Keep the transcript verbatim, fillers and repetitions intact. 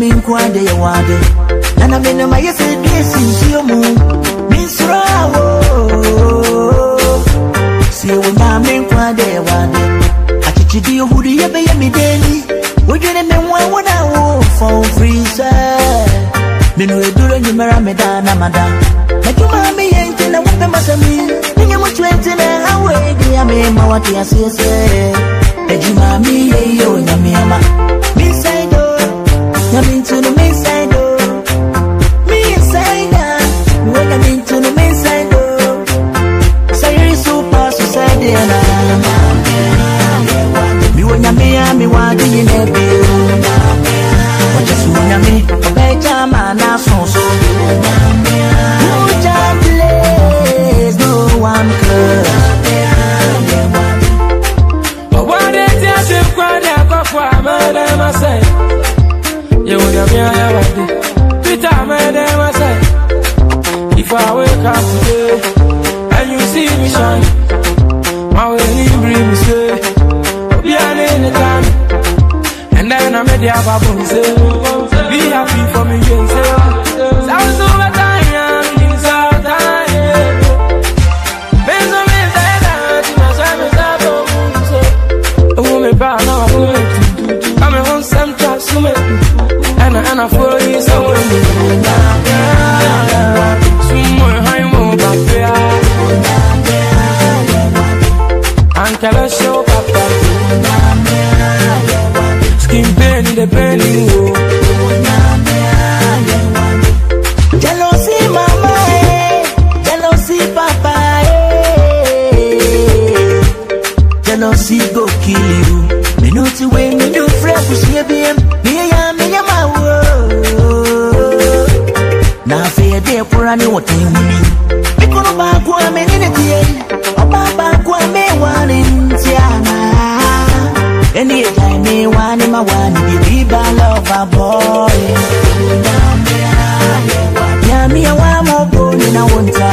min kwade ya wade. Nana mena ma yese desi siyo mu. Min surawo. Siyo na min kwade ya wade. Achichidi hudi yebe yemi deni. Wujene me mwa wana wo for free sir. Minu eduro nyumera medana mada. Najuma me yente na wupe masami. Ninye mchwente na hawe diya me mawati ya siyese. Ejima mi ye yo nyami ama. Mi saido. Nyami tunu mi saido. Mi saida. When I'm into the mi saido. Sayri super society na. Mi wo nyami ya mi wadi yinebi. Wajasu nyami. Beja mana sonso. Muja place no one curse. If I wake up today and you see me shine, my way you bring me say, be an anytime. And then I made the album say, be happy for me, you say, sounds over time, in South time. Benjamin said that, my son is up, oh, woman, but now I'm going to I'm a home center, so and I follow you somewhere. Uncle show papa skin pain in the penny. Jealousy mama, jealousy papa, jealousy go kill you. Me know to when me do fresh with me me ya me ya ma wo. Na fear dey for any what you need. Me kono ba kwa me ni ne tie. Baba kwa me wani ntiana. Any time me wani ma wani be ba lover boy. Ya mi ya wa mo bo ni na wonta.